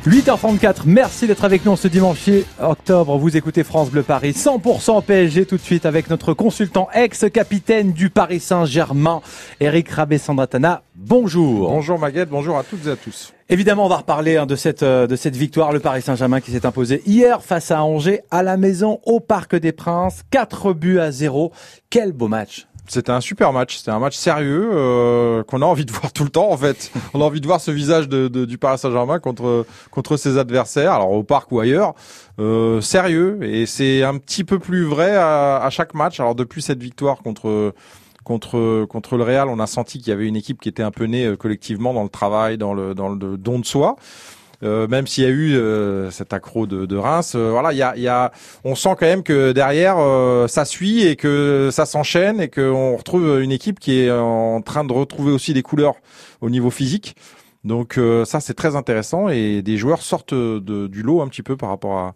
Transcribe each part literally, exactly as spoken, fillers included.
huit heures trente-quatre, merci d'être avec nous ce dimanche octobre. Vous écoutez France Bleu Paris, cent pour cent P S G tout de suite avec notre consultant ex-capitaine du Paris Saint-Germain, Eric Rabésandratana. Bonjour. Bonjour Maguette, bonjour à toutes et à tous. Évidemment, on va reparler hein, de cette euh, de cette victoire, le Paris Saint-Germain qui s'est imposé hier face à Angers à la maison au Parc des Princes, quatre buts à zéro. Quel beau match. C'était un super match, c'était un match sérieux euh, qu'on a envie de voir tout le temps en fait. On a envie de voir ce visage de, de, du Paris Saint-Germain contre contre ses adversaires, alors au Parc ou ailleurs, euh, sérieux, et c'est un petit peu plus vrai à, à chaque match. Alors depuis cette victoire contre contre contre le Real, on a senti qu'il y avait une équipe qui était un peu née euh, collectivement dans le travail, dans le dans le don de soi. Euh, même s'il y a eu euh, cet accro de, de Reims, euh, voilà, il y a, il y a, on sent quand même que derrière euh, ça suit et que ça s'enchaîne et qu'on retrouve une équipe qui est en train de retrouver aussi des couleurs au niveau physique. Donc euh, ça c'est très intéressant et des joueurs sortent de, du lot un petit peu par rapport à,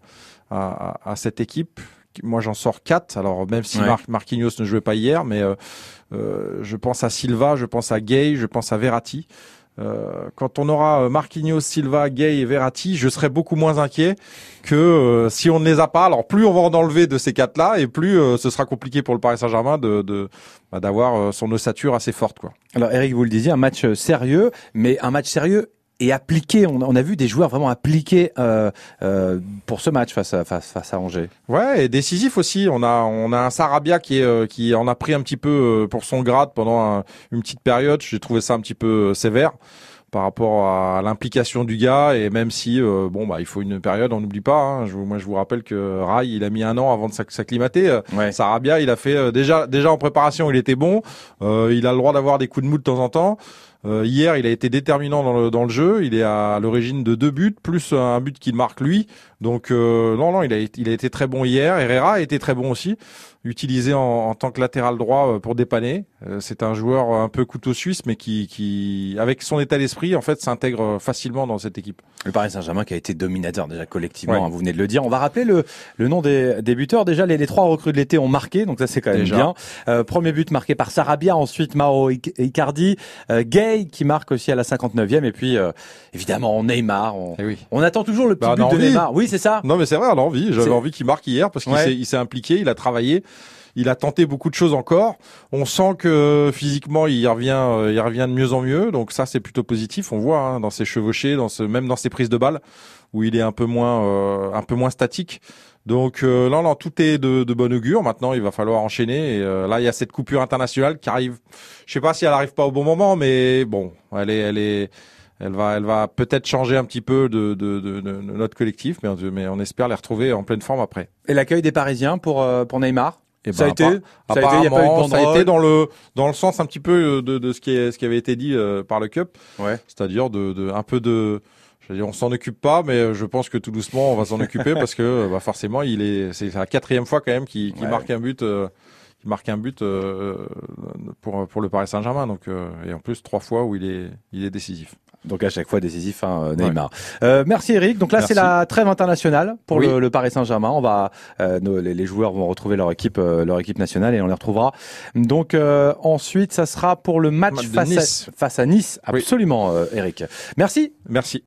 à, à cette équipe. Moi j'en sors quatre. Alors même si ouais. Mar- Marquinhos ne jouait pas hier, mais euh, euh, je pense à Silva, je pense à Gueye, je pense à Verratti. Euh, quand on aura Marquinhos, Silva, Gueye et Verratti, je serai beaucoup moins inquiet que euh, si on ne les a pas. Alors plus on va en enlever de ces quatre-là, et plus euh, ce sera compliqué pour le Paris Saint-Germain de, de bah, d'avoir euh, son ossature assez forte, quoi. Alors Eric, vous le disiez, un match sérieux, mais un match sérieux et appliqué. On, on a vu des joueurs vraiment appliqués euh, euh, pour ce match face à, face, face à Angers. Ouais, et décisif aussi. On a on a un Sarabia qui est euh, qui en a pris un petit peu pour son grade pendant un, une petite période. J'ai trouvé ça un petit peu sévère par rapport à l'implication du gars, et même si euh, bon bah il faut une période, on n'oublie pas. Hein, je, moi je vous rappelle que Rai il a mis un an avant de s'acclimater. Ouais. Sarabia il a fait euh, déjà déjà en préparation il était bon. Euh, il a le droit d'avoir des coups de mou de temps en temps. Euh, hier, il a été déterminant dans le dans le jeu. Il est à l'origine de deux buts, plus un but qu'il marque lui. Donc euh, non, non, il a il a été très bon hier. Herrera a été très bon aussi, utilisé en, en tant que latéral droit pour dépanner. Euh, c'est un joueur un peu couteau suisse, mais qui qui avec son état d'esprit en fait s'intègre facilement dans cette équipe. Le Paris Saint-Germain qui a été dominateur déjà collectivement. Ouais. Hein, vous venez de le dire. On va rappeler le le nom des, des buteurs. Déjà, les, les trois recrues de l'été ont marqué, donc ça c'est quand même déjà bien. Euh, premier but marqué par Sarabia, ensuite Mauro Icardi, euh, Gueye qui marque aussi à la cinquante-neuvième, et puis euh, évidemment Neymar. On, eh oui. on attend toujours le petit bah, but de envie. Neymar. Oui, c'est ça. Non, mais c'est vrai, on a envie. J'avais c'est... envie qu'il marque hier parce qu'il ouais. s'est, il s'est impliqué, il a travaillé. Il a tenté beaucoup de choses encore. On sent que physiquement, il revient, il revient de mieux en mieux. Donc ça, c'est plutôt positif. On voit hein, dans ses chevauchés, dans ce, même dans ses prises de balles, où il est un peu moins, euh, un peu moins statique. Donc euh, là, là, tout est de, de bon augure. Maintenant, il va falloir enchaîner. Et, euh, là, il y a cette coupure internationale qui arrive. Je sais pas si elle arrive pas au bon moment, mais bon, elle est, elle est. Elle va, elle va peut-être changer un petit peu de, de, de, de notre collectif, mais, mais on espère les retrouver en pleine forme après. Et l'accueil des Parisiens pour euh, pour Neymar. Et ça, ben, a été, ça a été, y a pas eu de ça a été dans le dans le sens un petit peu de, de ce qui est ce qui avait été dit euh, par le Cup, ouais. C'est-à-dire de, de un peu de, je veux dire, on s'en occupe pas, mais je pense que tout doucement on va s'en occuper parce que bah, forcément il est, c'est la quatrième fois quand même qu'il, qu'il ouais. marque un but, euh, qu'il marque un but euh, pour pour le Paris Saint-Germain, donc euh, et en plus trois fois où il est il est décisif. Donc à chaque fois décisif, hein, Neymar. Ouais. Euh, merci Eric. Donc là merci. C'est la trêve internationale pour oui. le, le Paris Saint-Germain. On va, euh, nos, les, les joueurs vont retrouver leur équipe, euh, leur équipe nationale et on les retrouvera. Donc euh, ensuite, ça sera pour le match, match face, nice. À, face à Nice. Absolument, oui. euh, Eric. Merci. Merci.